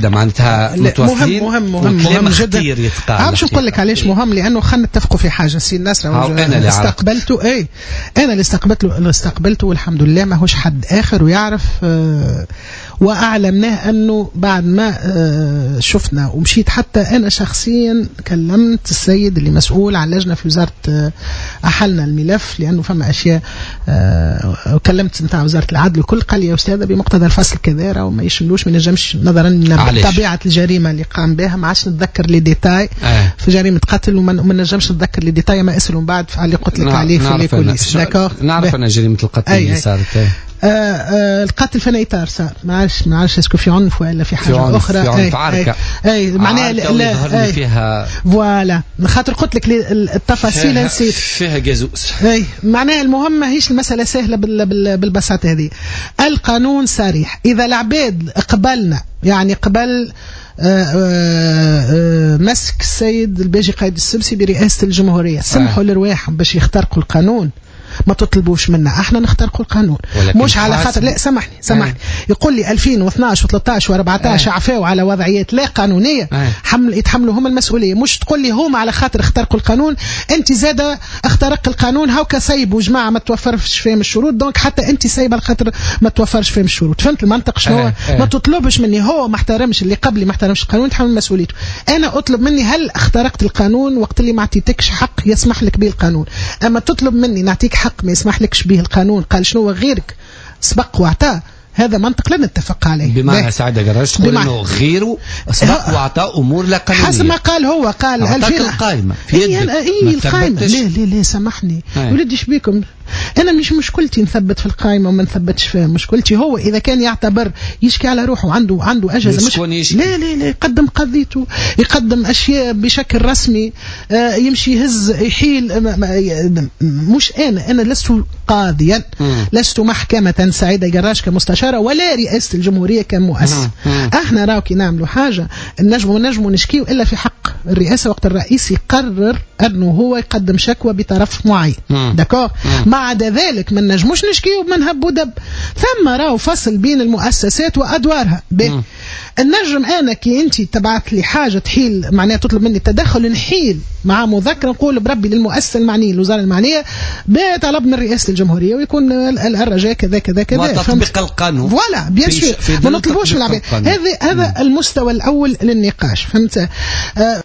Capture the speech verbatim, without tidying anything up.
هكذا معناتها متوفرين. مهم مهم مهم, مهم جدا. عارف نقول لك علاش مهم؟ لانه خلينا نتفقوا في حاجه سي الناس انا استقبلته اي انا اللي استقبلته اللي استقبلته والحمد لله ماهوش حد اخر ويعرف آه واعلمناه انه بعد ما آه شفنا ومشيت حتى انا شخصيا كلمت السيد اللي مسؤول عن لجنه في وزاره آه احلنا الملف لانه فما اشياء آه وكلمت نتاع وزاره العدل الكل قال لي يا استاذ بمقتضى الفصل كذا وما يشملوش ما نجمش نظرا لطبيعه الجريمه اللي قام بها ما عادش نتذكر لي ديتاي آه. في جريمه قتل وما نجمش نتذكر لي ديتاي ما اسالوا من بعد اللي قلت لك عليه في الكوليس. نعرف انا جريمه القتل اللي صارت آه آه القتل في نيتار صار ما عرفش ما عرفش اسكو في عنف ولا في حاجه في اخرى. في عنف عركه اي معناها لا فيها فوالا خاطر قلت لك التفاصيل نسيت فيها جاسوس. اي معناها المهم ماهيش المساله سهله بالبساطه هذه. القانون صريح اذا العباد قبلنا يعني قبل آآ آآ مسك السيد الباجي قايد السبسي برئاسه الجمهوريه سمحوا لرواحهم باش يخترقوا القانون ما تطلبوش منا احنا نخترقوا القانون مش على خاطر لا سامحني سامحني يقول لي ألفين واثناش وثلاثطاش وأربعطاش عفاوا على وضعيات لا قانونيه حمل يتحملوا هم المسؤوليه مش تقول لي هم على خاطر اخترقوا القانون انت زاده اخترق القانون هاكا سايبوا جماعه ما توفرش فيهم الشروط دونك حتى انت سايبه على خاطر ما توفرش فيهم الشروط. فهمت المنطق شنو؟ ما تطلبش مني هو ما احترمش اللي قبلي ما احترمش القانون يتحمل مسؤوليته. انا اطلب مني هل اخترقت القانون وقت اللي ما اعطيتكش حق يسمح لك به القانون. اما تطلب مني نعطيك حق ما يسمح لكش به القانون قال شنو غيرك سبق واعطاه هذا منطق لا نتفق عليه. بمعنى سعادة جراج تقول انه غيره سبق واعطاه امور لا قانونيه حسب ما قال هو قال ألفين القائمه في يدك اي القائمه ليه ليه ليه سامحني ولدي ايش بيكم انا مش مشكلتي نثبت في القائمه وما نثبتش فيها مشكلتي هو اذا كان يعتبر يشكي على روحه عنده عنده اجازه مش لا لا لا يقدم قضيته يقدم اشياء بشكل رسمي آه يمشي يهز يحيل مش انا انا لست قاضيا لست محكمه سعيده جراش كمستشاره ولا رئاسه الجمهوريه كمؤسس. احنا راوكي نعملوا حاجه النجم نجم نشكيه الا في حق الرئاسه وقت الرئيس يقرر انه هو يقدم شكوى بطرف معين داكور ما عدا ذلك ما نجموش نشكيه ومنهب ودب ثم راو فصل بين المؤسسات وادوارها. النجم انا كي انت تبعت لي حاجه تحيل معناها تطلب مني التدخل نحيل مع مذكره نقول بربي للمؤسسه المعنيه الوزاره المعنيه بطلب من رئاسه الجمهوريه ويكون الرجاء كذا كذا كذا وتطبيق القانون فوالا بيان سور ما نطلبوش من العباد. هذا هذا المستوى الاول للنقاش فهمت. آه